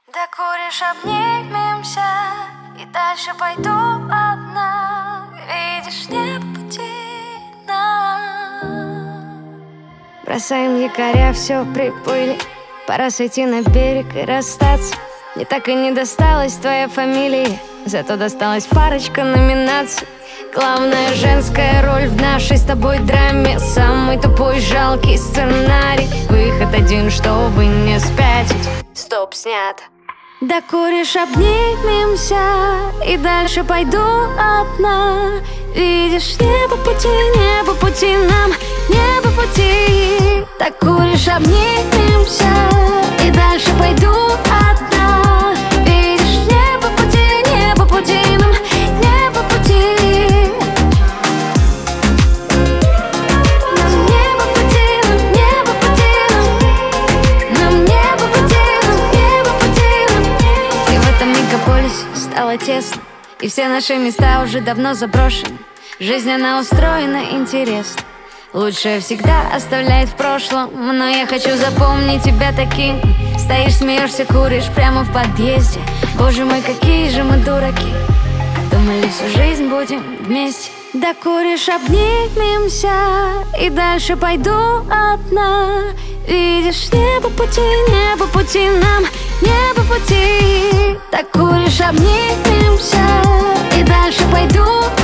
Докуришь, обнимемся, и дальше пойду одна. Видишь, не по пути нам. Бросаем якоря, все приплыли. Пора сойти на берег и расстаться. Мне так и не досталась твоя фамилия, зато досталась парочка номинаций. Главная женская роль в нашей с тобой драме. Самый тупой, жалкий сценарий. Выход один, чтобы не спятить. Стоп, снято. Докуришь, обнимемся, и дальше пойду одна. Видишь, не по пути нам, не по пути. Докуришь, обнимемся, и дальше пойду одна. Видишь, не по пути нам, не по пути. Нам не по пути, нам не по пути, нам не по пути, нам не по пути. И в этом мегаполисе стало тесно, и все наши места уже давно заброшены. Жизнь, она устроена интересно. Лучшее всегда оставляет в прошлом, но я хочу запомнить тебя таким. Стоишь, смеешься, куришь прямо в подъезде. Боже мой, какие же мы дураки. Думали, всю жизнь будем вместе. Докуришь, обнимемся, и дальше пойду одна. Видишь, не по пути нам, не по пути. Докуришь, обнимемся, и дальше пойду